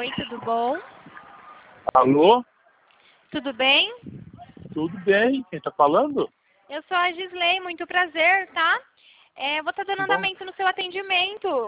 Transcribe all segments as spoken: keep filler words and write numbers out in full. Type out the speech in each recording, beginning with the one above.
Oi, tudo bom? Alô? Tudo bem? Tudo bem? Quem tá falando? Eu sou a Gisley, muito prazer, tá? É, vou estar dando Bom. andamento no seu atendimento.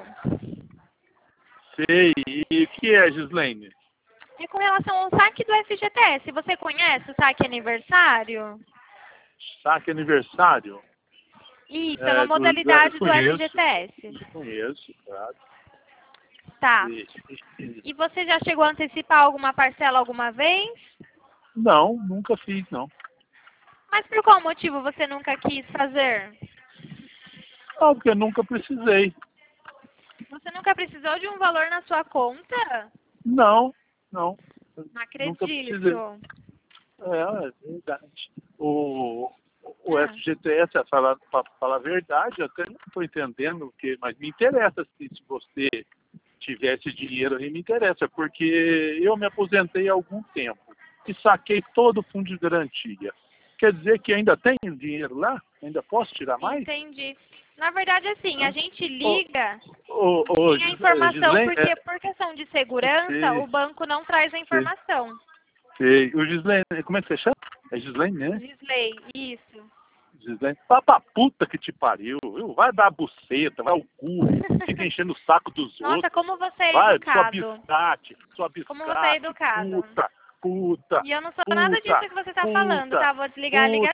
Sei. E o que é, Gislaine? É com relação ao saque do F G T S. Você conhece o saque aniversário? Saque aniversário? Isso, é É, uma do, modalidade é, do conheço. F G T S. Conheço, claro. Tá. E- E você já chegou a antecipar alguma parcela alguma vez? Não, nunca fiz, não. Mas por qual motivo você nunca quis fazer? Ah, porque eu nunca precisei. Você nunca precisou de um valor na sua conta? Não, não. Não Nunca precisei. acredito. É, é verdade. O, o Ah. F G T S, para falar, pra falar a verdade, eu até não estou entendendo o que, mas me interessa se, se você tivesse dinheiro aí, me interessa, porque eu me aposentei há algum tempo e saquei todo o fundo de garantia. Quer dizer que ainda tenho dinheiro lá? Ainda posso tirar mais? Entendi. Na verdade, assim, a Hã? gente liga Ô, e ô, tem a Gis- informação Gislaine, porque, é, por questão de segurança, sei, o banco não traz a sei, informação. sei. O Gislaine, como é que você chama? É Gislaine, né? Gisley, isso. Gislaine. Vá pra puta que te pariu, viu? Vai dar buceta, vai ao cu, fica enchendo o saco dos Nossa, outros. como você é Vai, sua educado. biscate, sua Como você é biscate, educado. puta, puta, E eu não sou nada disso puta, que você tá falando, puta, tá? Vou desligar a puta. ligação.